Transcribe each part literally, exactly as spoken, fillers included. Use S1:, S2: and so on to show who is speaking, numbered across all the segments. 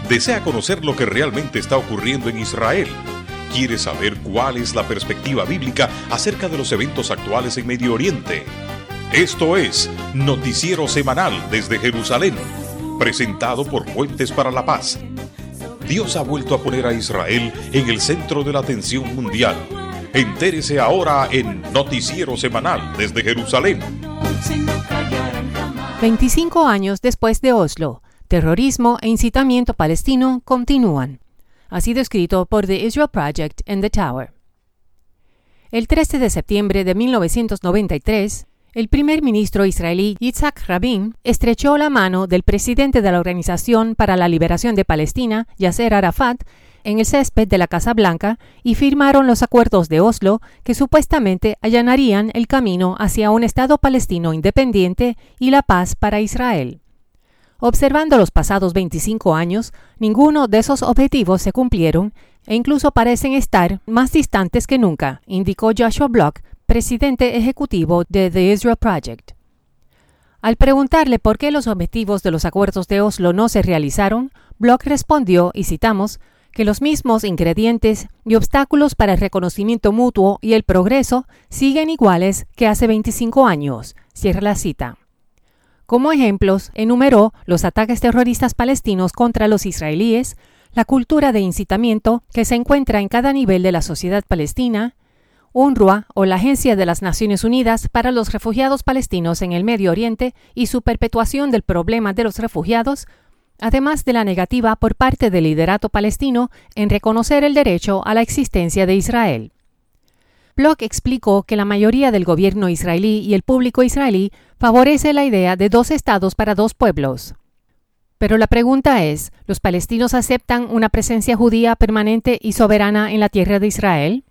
S1: ¿Desea conocer lo que realmente está ocurriendo en Israel? ¿Quiere saber cuál es la perspectiva bíblica acerca de los eventos actuales en Medio Oriente? Esto es Noticiero Semanal desde Jerusalén, presentado por Puentes para la Paz. Dios ha vuelto a poner a Israel en el centro de la atención mundial. Entérese ahora en Noticiero Semanal desde Jerusalén.
S2: veinticinco años después de Oslo, terrorismo e incitamiento palestino continúan. Ha sido escrito por The Israel Project en The Tower. El trece de septiembre de mil novecientos noventa y tres, el primer ministro israelí Yitzhak Rabin estrechó la mano del presidente de la Organización para la Liberación de Palestina, Yasser Arafat, en el césped de la Casa Blanca y firmaron los acuerdos de Oslo que supuestamente allanarían el camino hacia un Estado palestino independiente y la paz para Israel. Observando los pasados veinticinco años, ninguno de esos objetivos se cumplieron e incluso parecen estar más distantes que nunca, indicó Joshua Block, presidente ejecutivo de The Israel Project. Al preguntarle por qué los objetivos de los acuerdos de Oslo no se realizaron, Block respondió, y citamos, que los mismos ingredientes y obstáculos para el reconocimiento mutuo y el progreso siguen iguales que hace veinticinco años. Cierra la cita. Como ejemplos, enumeró los ataques terroristas palestinos contra los israelíes, la cultura de incitamiento que se encuentra en cada nivel de la sociedad palestina, UNRWA o la Agencia de las Naciones Unidas para los Refugiados Palestinos en el Medio Oriente y su perpetuación del problema de los refugiados, además de la negativa por parte del liderato palestino en reconocer el derecho a la existencia de Israel. Block explicó que la mayoría del gobierno israelí y el público israelí favorece la idea de dos estados para dos pueblos. Pero la pregunta es, ¿los palestinos aceptan una presencia judía permanente y soberana en la tierra de Israel?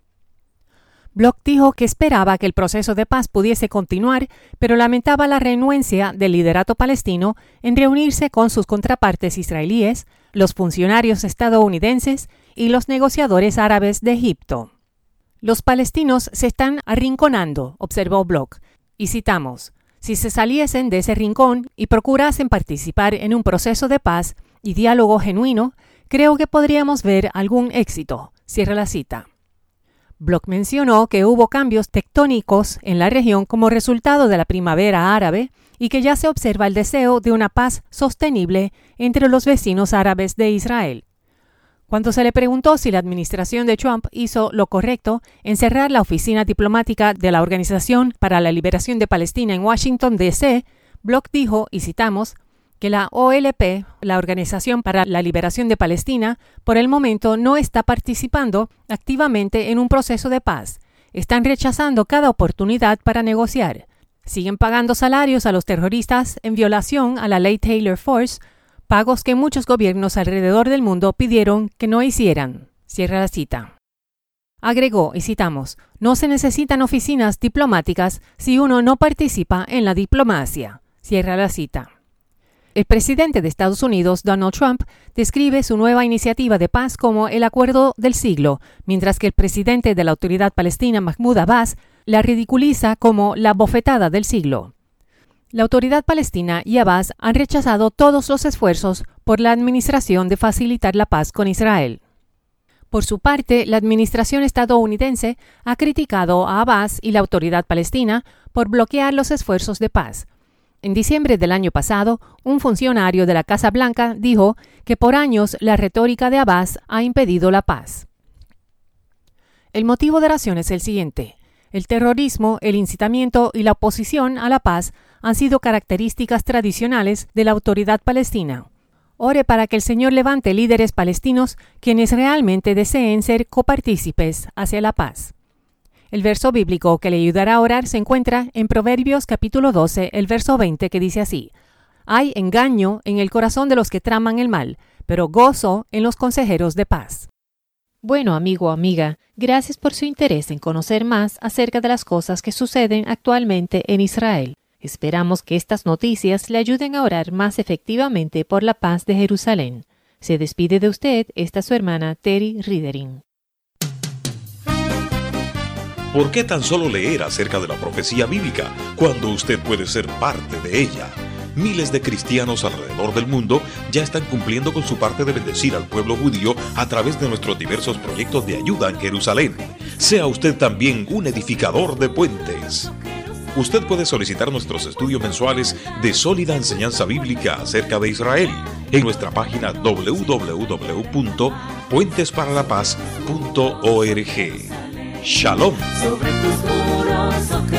S2: Block dijo que esperaba que el proceso de paz pudiese continuar, pero lamentaba la renuencia del liderato palestino en reunirse con sus contrapartes israelíes, los funcionarios estadounidenses y los negociadores árabes de Egipto. Los palestinos se están arrinconando, observó Block, y citamos, si se saliesen de ese rincón y procurasen participar en un proceso de paz y diálogo genuino, creo que podríamos ver algún éxito. Cierra la cita. Block mencionó que hubo cambios tectónicos en la región como resultado de la primavera árabe y que ya se observa el deseo de una paz sostenible entre los vecinos árabes de Israel. Cuando se le preguntó si la administración de Trump hizo lo correcto en cerrar la oficina diplomática de la Organización para la Liberación de Palestina en Washington, D C, Block dijo, y citamos, que la O L P, la Organización para la Liberación de Palestina, por el momento no está participando activamente en un proceso de paz. Están rechazando cada oportunidad para negociar. Siguen pagando salarios a los terroristas en violación a la ley Taylor Force, pagos que muchos gobiernos alrededor del mundo pidieron que no hicieran. Cierra la cita. Agregó, y citamos, no se necesitan oficinas diplomáticas si uno no participa en la diplomacia. Cierra la cita. El presidente de Estados Unidos, Donald Trump, describe su nueva iniciativa de paz como el acuerdo del siglo, mientras que el presidente de la Autoridad Palestina, Mahmoud Abbas, la ridiculiza como la bofetada del siglo. La Autoridad Palestina y Abbas han rechazado todos los esfuerzos por la administración de facilitar la paz con Israel. Por su parte, la administración estadounidense ha criticado a Abbas y la Autoridad Palestina por bloquear los esfuerzos de paz. En diciembre del año pasado, un funcionario de la Casa Blanca dijo que por años la retórica de Abbas ha impedido la paz. El motivo de la oración es el siguiente. El terrorismo, el incitamiento y la oposición a la paz han sido características tradicionales de la Autoridad Palestina. Ore para que el Señor levante líderes palestinos quienes realmente deseen ser copartícipes hacia la paz. El verso bíblico que le ayudará a orar se encuentra en Proverbios capítulo doce, el verso veinte, que dice así: Hay engaño en el corazón de los que traman el mal, pero gozo en los consejeros de paz. Bueno, amigo o amiga, gracias por su interés en conocer más acerca de las cosas que suceden actualmente en Israel. Esperamos que estas noticias le ayuden a orar más efectivamente por la paz de Jerusalén. Se despide de usted esta su hermana Terry Ridering.
S1: ¿Por qué tan solo leer acerca de la profecía bíblica cuando usted puede ser parte de ella? miles de cristianos alrededor del mundo ya están cumpliendo con su parte de bendecir al pueblo judío a través de nuestros diversos proyectos de ayuda en Jerusalén. Sea usted también un edificador de puentes. Usted puede solicitar nuestros estudios mensuales de sólida enseñanza bíblica acerca de Israel en nuestra página doble u doble u doble u punto puentes para la paz punto org. Shalom.
S3: Sobre tus muros, oh